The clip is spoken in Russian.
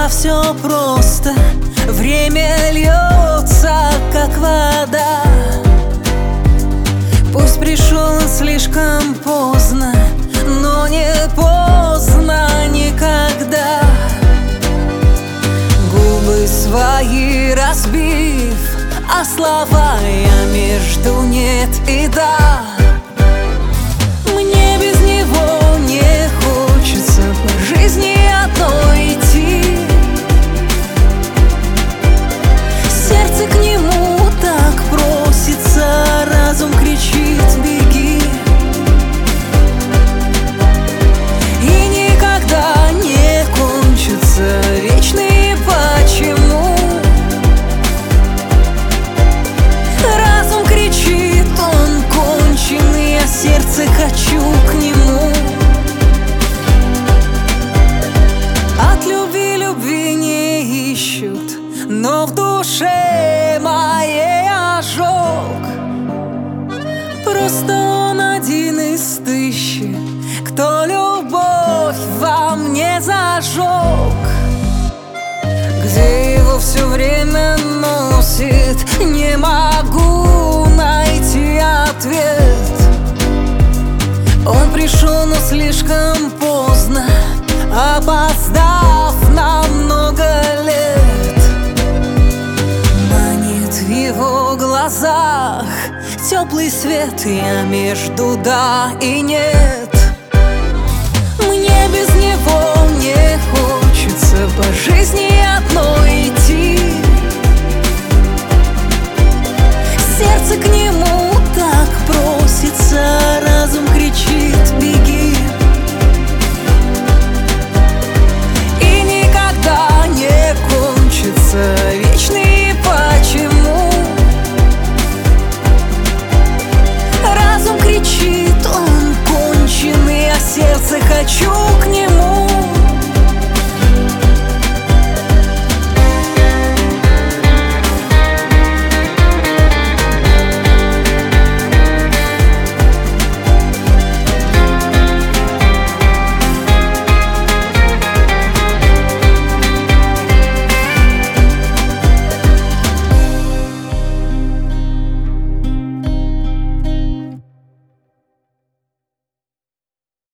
было все просто. Время льется, как вода. Пусть пришел он слишком поздно, но не поздно никогда. Губы свои разбив, а слова я между нет и да. Мне без него не хочется по жизни одной идти. Сердце к нему так просится, разум кричит: беги. И никогда не кончится вечные почему. Разум кричит, он конченый, а сердце хочу к нему. От любви не ищут, но в душе моей ожог. Просто он один из тысячи, кто любовь во мне зажег. Где его все время носит, не могу найти ответ. Он пришел, но слишком поздно, опоздав на много лет. Манит в его глазах теплый свет, я между да и нет. Мне без него не хочется по жизни